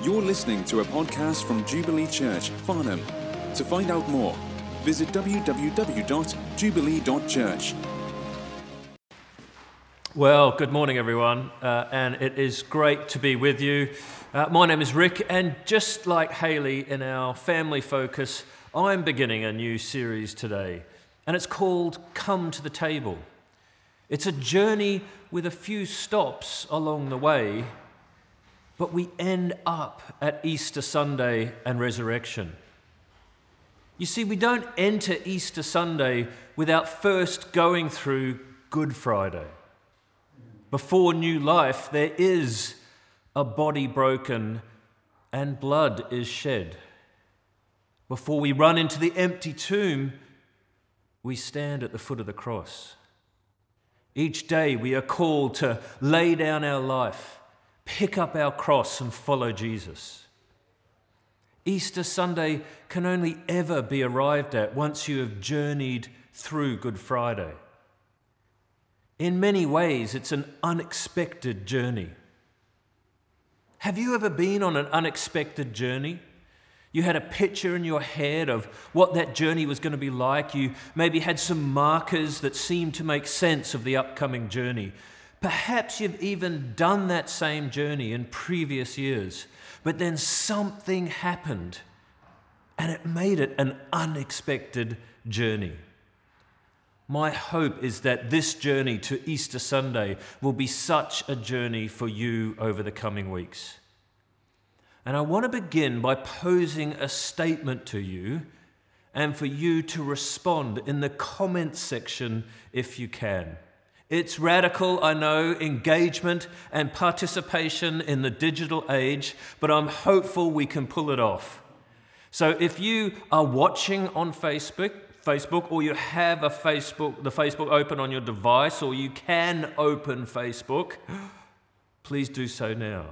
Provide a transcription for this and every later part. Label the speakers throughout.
Speaker 1: You're listening to a podcast from Jubilee Church, Farnham. To find out more, visit www.jubilee.church.
Speaker 2: Well, good morning, everyone, and it is great to be with you. My name is Rick, and just like Haley in our family focus, I'm beginning a new series today, and it's called Come to the Table. It's a journey with a few stops along the way, but we end up at Easter Sunday and resurrection. You see, we don't enter Easter Sunday without first going through Good Friday. Before new life, there is a body broken and blood is shed. Before we run into the empty tomb, we stand at the foot of the cross. Each day we are called to lay down our life, pick up our cross and follow Jesus. Easter Sunday can only ever be arrived at once you have journeyed through Good Friday. In many ways, it's an unexpected journey. Have you ever been on an unexpected journey? You had a picture in your head of what that journey was going to be like. You maybe had some markers that seemed to make sense of the upcoming journey. Perhaps you've even done that same journey in previous years, but then something happened and it made it an unexpected journey. My hope is that this journey to Easter Sunday will be such a journey for you over the coming weeks. And I want to begin by posing a statement to you and for you to respond in the comments section if you can. It's radical, I know, engagement and participation in the digital age, but I'm hopeful we can pull it off. So if you are watching on Facebook, or you have the Facebook open on your device, or you can open Facebook, please do so now.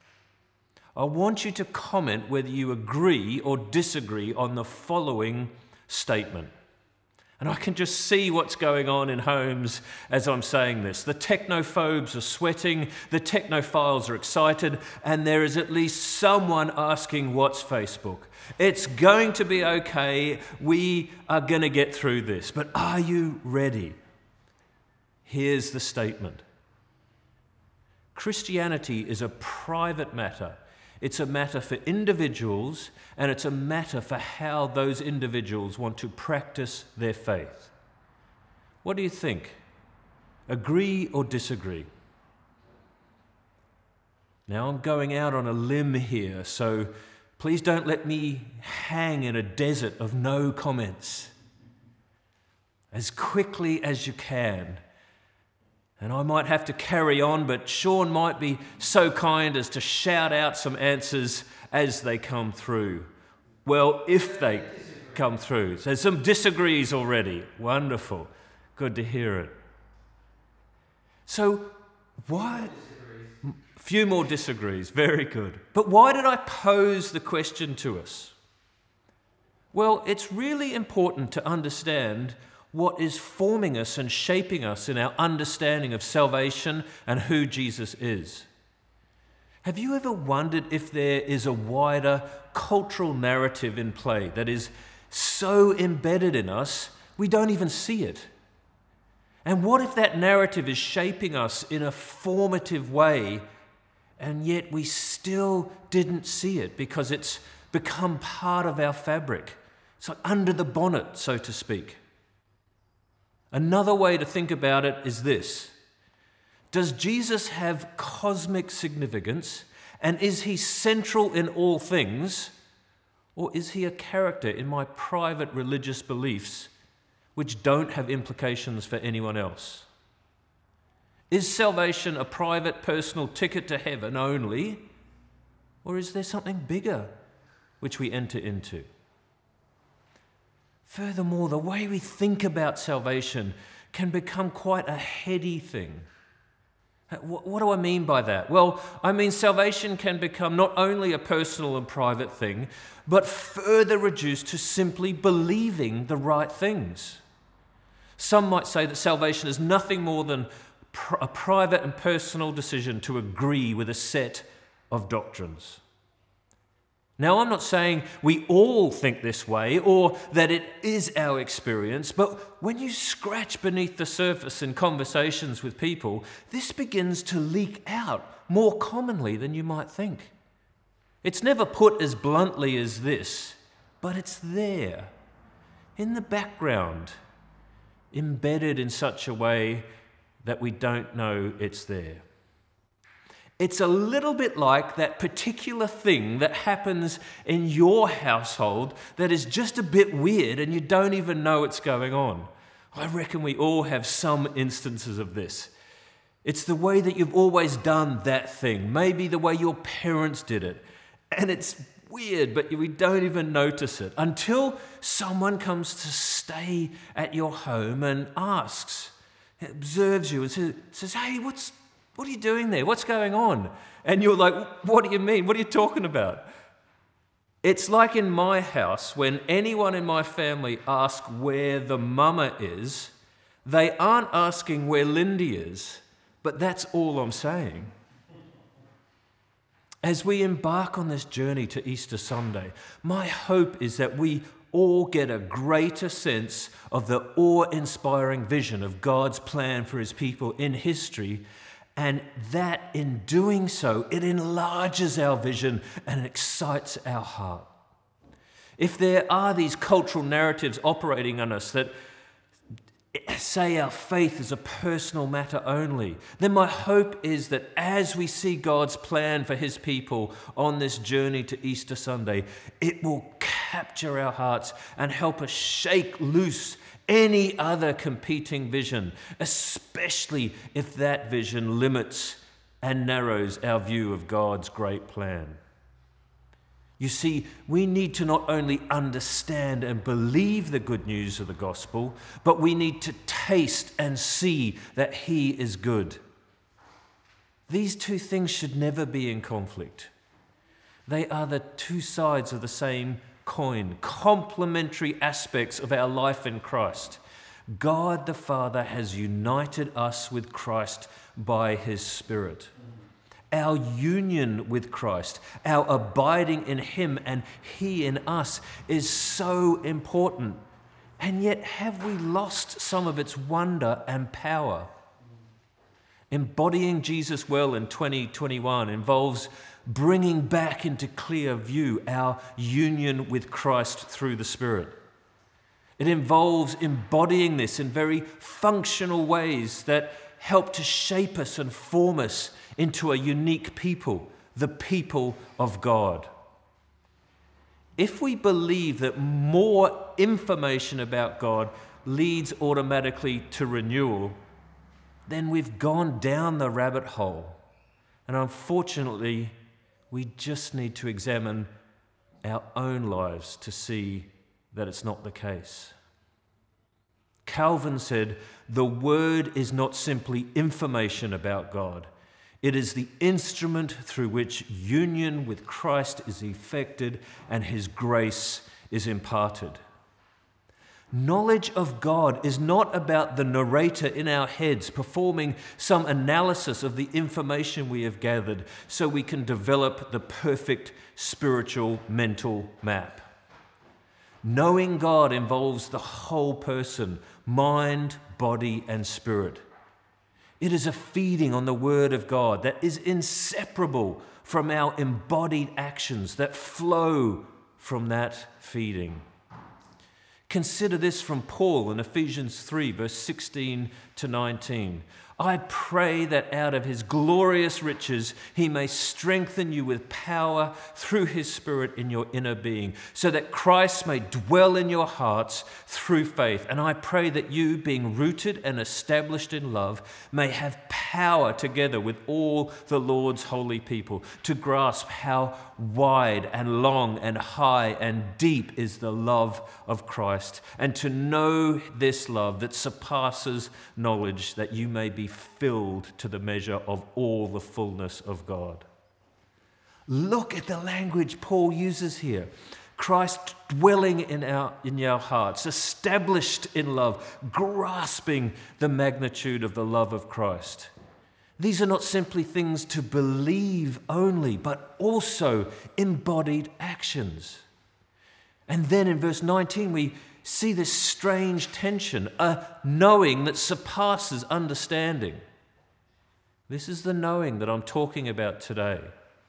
Speaker 2: I want you to comment whether you agree or disagree on the following statement. And I can just see what's going on in homes as I'm saying this. The technophobes are sweating, the technophiles are excited, and there is at least someone asking, what's Facebook? It's going to be okay. We are going to get through this. But are you ready? Here's the statement. Christianity is a private matter. It's a matter for individuals, and it's a matter for how those individuals want to practice their faith. What do you think? Agree or disagree? Now, I'm going out on a limb here, so please don't let me hang in a desert of no comments. As quickly as you can. And I might have to carry on, but Sean might be so kind as to shout out some answers as they come through. Well, if they come through. So some disagrees already. Wonderful. Good to hear it. So why? A few more disagrees. Very good. But why did I pose the question to us? Well, it's really important to understand what is forming us and shaping us in our understanding of salvation and who Jesus is. Have you ever wondered if there is a wider cultural narrative in play that is so embedded in us we don't even see it? And what if that narrative is shaping us in a formative way and yet we still didn't see it because it's become part of our fabric? It's like under the bonnet, so to speak. Another way to think about it is this. Does Jesus have cosmic significance, and is he central in all things, or is he a character in my private religious beliefs which don't have implications for anyone else? Is salvation a private, personal ticket to heaven only, or is there something bigger which we enter into? Furthermore, the way we think about salvation can become quite a heady thing. What do I mean by that? Well, I mean salvation can become not only a personal and private thing, but further reduced to simply believing the right things. Some might say that salvation is nothing more than a private and personal decision to agree with a set of doctrines. Now, I'm not saying we all think this way or that it is our experience, but when you scratch beneath the surface in conversations with people, this begins to leak out more commonly than you might think. It's never put as bluntly as this, but it's there, in the background, embedded in such a way that we don't know it's there. It's a little bit like that particular thing that happens in your household that is just a bit weird and you don't even know it's going on. I reckon we all have some instances of this. It's the way that you've always done that thing, maybe the way your parents did it. And it's weird, but we don't even notice it until someone comes to stay at your home and asks, observes you and says, "Hey, what are you doing there? What's going on?" And you're like, "What do you mean? What are you talking about?" It's like in my house, when anyone in my family asks where the mama is, they aren't asking where Lindy is, but that's all I'm saying. As we embark on this journey to Easter Sunday, my hope is that we all get a greater sense of the awe-inspiring vision of God's plan for his people in history, and that in doing so, it enlarges our vision and excites our heart. If there are these cultural narratives operating on us that say our faith is a personal matter only, then my hope is that as we see God's plan for his people on this journey to Easter Sunday, it will capture our hearts and help us shake loose any other competing vision, especially if that vision limits and narrows our view of God's great plan. You see, we need to not only understand and believe the good news of the gospel, but we need to taste and see that he is good. These two things should never be in conflict. They are the two sides of the same coin, complementary aspects of our life in Christ. God the Father has united us with Christ by his Spirit. Our union with Christ, our abiding in him and he in us is so important. And yet, have we lost some of its wonder and power? Embodying Jesus well in 2021 involves bringing back into clear view our union with Christ through the Spirit. It involves embodying this in very functional ways that help to shape us and form us into a unique people, the people of God. If we believe that more information about God leads automatically to renewal, then we've gone down the rabbit hole. And unfortunately, we just need to examine our own lives to see that it's not the case. Calvin said, "The word is not simply information about God. It is the instrument through which union with Christ is effected and his grace is imparted." Knowledge of God is not about the narrator in our heads performing some analysis of the information we have gathered so we can develop the perfect spiritual mental map. Knowing God involves the whole person, mind, body, and spirit. It is a feeding on the Word of God that is inseparable from our embodied actions that flow from that feeding. Consider this from Paul in Ephesians 3, verse 16 to 19. "I pray that out of his glorious riches he may strengthen you with power through his Spirit in your inner being, so that Christ may dwell in your hearts through faith. And I pray that you, being rooted and established in love, may have power together with all the Lord's holy people to grasp how wide and long and high and deep is the love of Christ, and to know this love that surpasses knowledge, that you may be filled to the measure of all the fullness of God." Look at the language Paul uses here. Christ dwelling in our hearts, established in love, grasping the magnitude of the love of Christ. These are not simply things to believe only, but also embodied actions. And then in verse 19, we see this strange tension, a knowing that surpasses understanding. This is the knowing that I'm talking about today.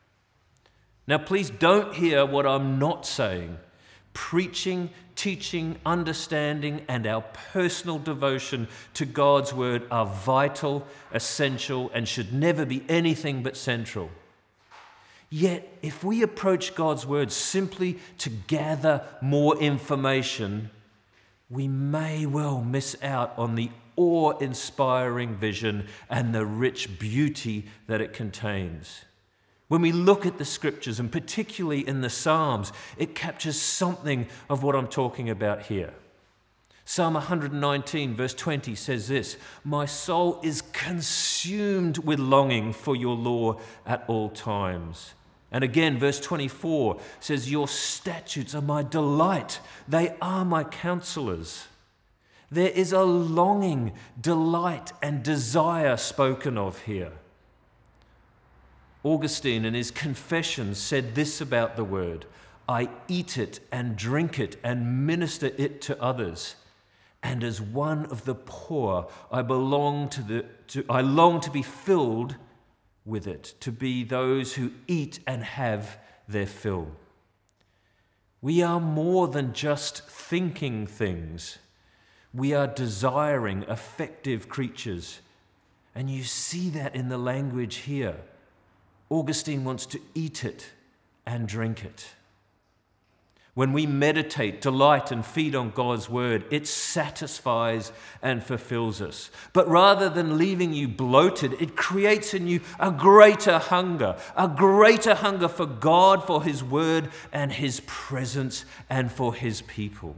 Speaker 2: Now, please don't hear what I'm not saying. Preaching, teaching, understanding, and our personal devotion to God's word are vital, essential, and should never be anything but central. Yet, if we approach God's word simply to gather more information, we may well miss out on the awe-inspiring vision and the rich beauty that it contains. When we look at the scriptures, and particularly in the Psalms, it captures something of what I'm talking about here. Psalm 119, verse 20 says this, "My soul is consumed with longing for your law at all times." And again, verse 24 says, "Your statutes are my delight. They are my counselors." There is a longing, delight, and desire spoken of here. Augustine, in his Confessions, said this about the word, "I eat it and drink it and minister it to others. And as one of the poor, I long to be filled with it, to be those who eat and have their fill." We are more than just thinking things. We are desiring, affective creatures. And you see that in the language here. Augustine wants to eat it and drink it. When we meditate, delight, and feed on God's word, it satisfies and fulfills us. But rather than leaving you bloated, it creates in you a greater hunger for God, for his word and his presence, and for his people.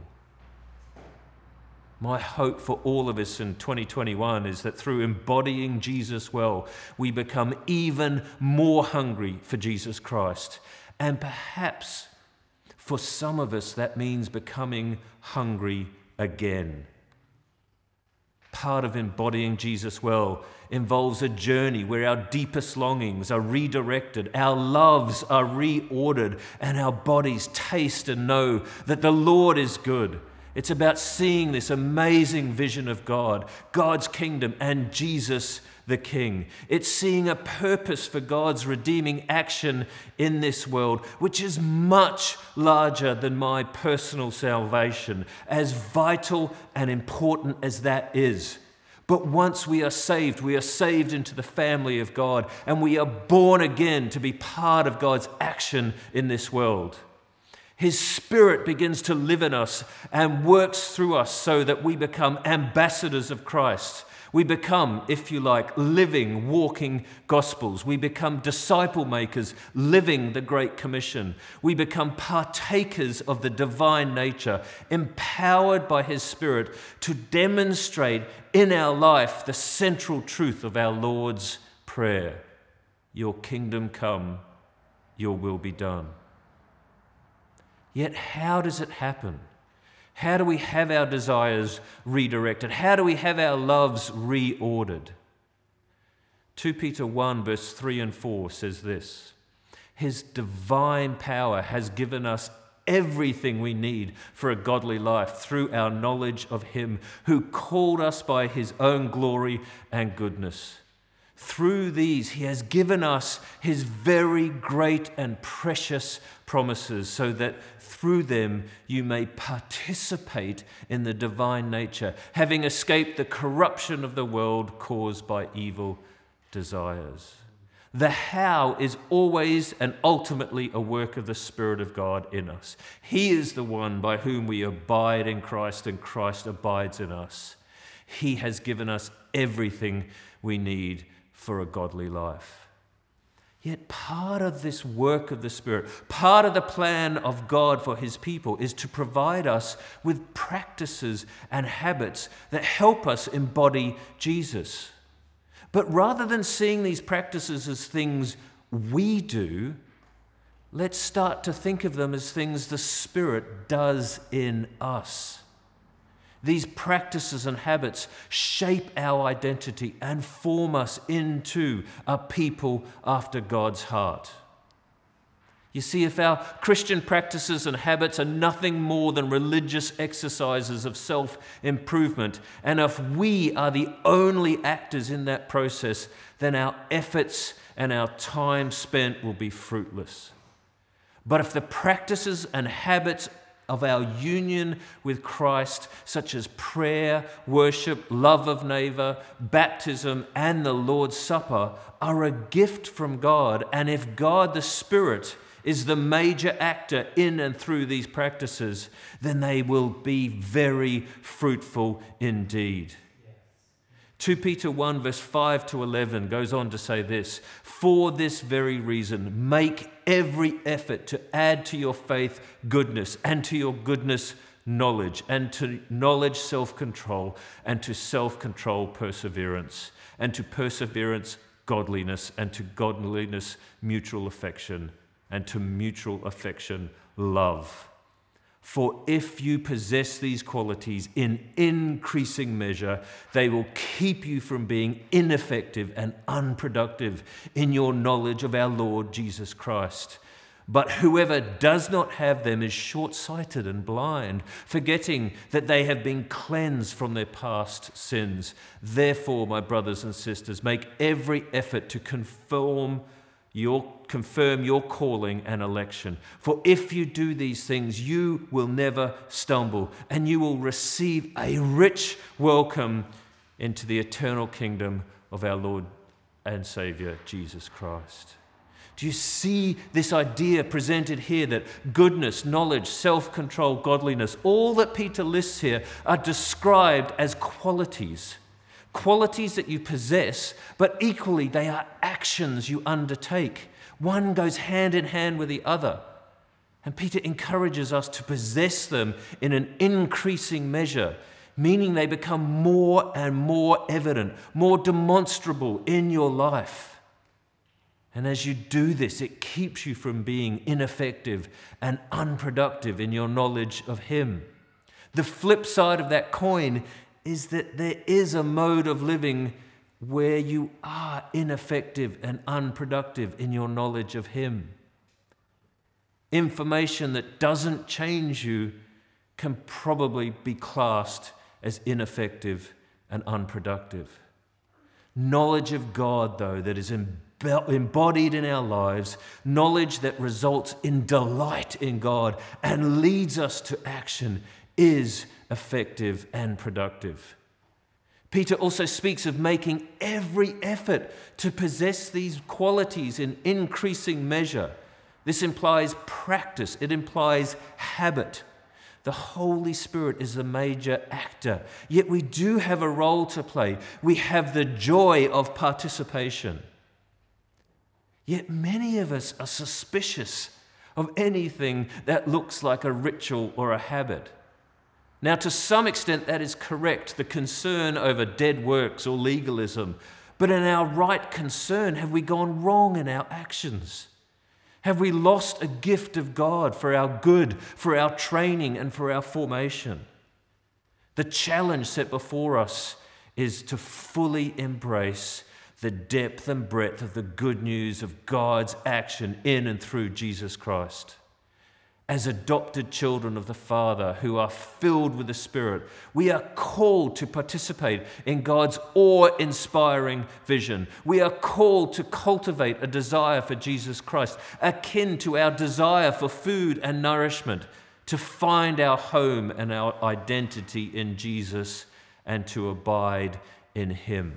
Speaker 2: My hope for all of us in 2021 is that through embodying Jesus well, we become even more hungry for Jesus Christ. And perhaps for some of us, that means becoming hungry again. Part of embodying Jesus well involves a journey where our deepest longings are redirected, our loves are reordered, and our bodies taste and know that the Lord is good. It's about seeing this amazing vision of God, God's kingdom, and Jesus the King. It's seeing a purpose for God's redeeming action in this world, which is much larger than my personal salvation, as vital and important as that is. But once we are saved into the family of God, and we are born again to be part of God's action in this world. His Spirit begins to live in us and works through us so that we become ambassadors of Christ. We become, if you like, living, walking gospels. We become disciple makers, living the Great Commission. We become partakers of the divine nature, empowered by His Spirit to demonstrate in our life the central truth of our Lord's Prayer. Your kingdom come, your will be done. Yet how does it happen? How do we have our desires redirected? How do we have our loves reordered? 2 Peter 1 verse 3 and 4 says this, His divine power has given us everything we need for a godly life through our knowledge of Him who called us by His own glory and goodness. Through these, He has given us His very great and precious promises so that through them you may participate in the divine nature, having escaped the corruption of the world caused by evil desires. The how is always and ultimately a work of the Spirit of God in us. He is the one by whom we abide in Christ and Christ abides in us. He has given us everything we need for a godly life. Yet part of this work of the Spirit, part of the plan of God for His people is to provide us with practices and habits that help us embody Jesus. But rather than seeing these practices as things we do, let's start to think of them as things the Spirit does in us. These practices and habits shape our identity and form us into a people after God's heart. You see, if our Christian practices and habits are nothing more than religious exercises of self-improvement, and if we are the only actors in that process, then our efforts and our time spent will be fruitless. But if the practices and habits of our union with Christ, such as prayer, worship, love of neighbor, baptism, and the Lord's Supper, are a gift from God, and if God the Spirit is the major actor in and through these practices, then they will be very fruitful indeed. 2 Peter 1 verse 5 to 11 goes on to say this: "For this very reason, make every effort to add to your faith goodness, and to your goodness knowledge, and to knowledge self-control, and to self-control perseverance, and to perseverance godliness, and to godliness mutual affection, and to mutual affection love. For if you possess these qualities in increasing measure, they will keep you from being ineffective and unproductive in your knowledge of our Lord Jesus Christ. But whoever does not have them is short-sighted and blind, forgetting that they have been cleansed from their past sins. Therefore, my brothers and sisters, make every effort to confirm your calling and election. For if you do these things, you will never stumble, and you will receive a rich welcome into the eternal kingdom of our Lord and Savior, Jesus Christ." Do you see this idea presented here that goodness, knowledge, self-control, godliness, all that Peter lists here are described as qualities? Qualities that you possess, but equally they are actions you undertake. One goes hand in hand with the other. And Peter encourages us to possess them in an increasing measure, meaning they become more and more evident, more demonstrable in your life. And as you do this, it keeps you from being ineffective and unproductive in your knowledge of Him. The flip side of that coin is that there is a mode of living where you are ineffective and unproductive in your knowledge of Him. Information that doesn't change you can probably be classed as ineffective and unproductive. Knowledge of God, though, that is embodied in our lives, knowledge that results in delight in God and leads us to action, is effective and productive. Peter also speaks of making every effort to possess these qualities in increasing measure. This implies practice, it implies habit. The Holy Spirit is the major actor, yet we do have a role to play. We have the joy of participation. Yet many of us are suspicious of anything that looks like a ritual or a habit. Now, to some extent, that is correct, the concern over dead works or legalism. But in our right concern, have we gone wrong in our actions? Have we lost a gift of God for our good, for our training, and for our formation? The challenge set before us is to fully embrace the depth and breadth of the good news of God's action in and through Jesus Christ. As adopted children of the Father who are filled with the Spirit, we are called to participate in God's awe-inspiring vision. We are called to cultivate a desire for Jesus Christ, akin to our desire for food and nourishment, to find our home and our identity in Jesus and to abide in Him.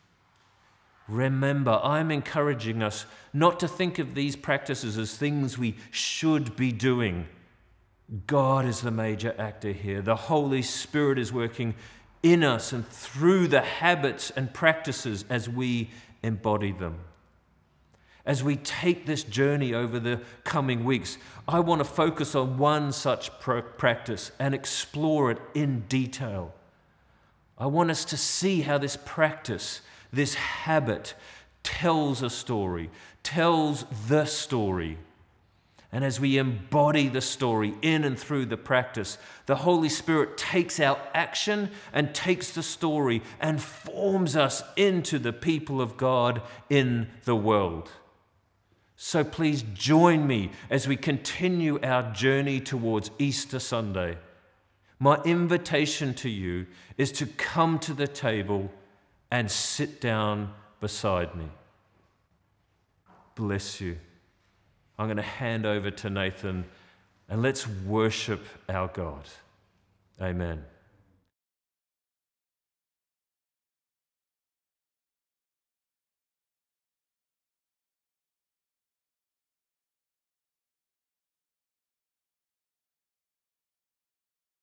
Speaker 2: Remember, I'm encouraging us not to think of these practices as things we should be doing. God is the major actor here. The Holy Spirit is working in us and through the habits and practices as we embody them. As we take this journey over the coming weeks, I want to focus on one such practice and explore it in detail. I want us to see how this practice, this habit, tells a story, tells the story. And as we embody the story in and through the practice, the Holy Spirit takes our action and takes the story and forms us into the people of God in the world. So please join me as we continue our journey towards Easter Sunday. My invitation to you is to come to the table and sit down beside me. Bless you. I'm going to hand over to Nathan, and let's worship our God. Amen.